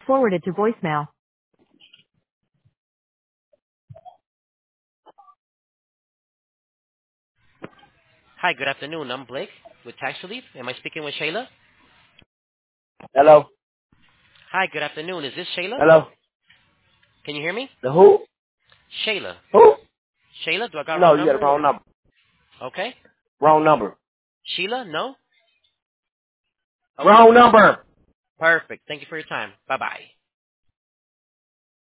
forwarded to voicemail. Hi, good afternoon. I'm Blake with Tax Relief. Am I speaking with Shayla? Hello? Hi, good afternoon. Is this Shayla? Hello? Can you hear me? The who? Shayla. Who? Shayla, do I got a No, wrong you got the number? wrong number. Okay. Wrong number. Sheila? No? Okay. Wrong number. Perfect. Thank you for your time. Bye-bye.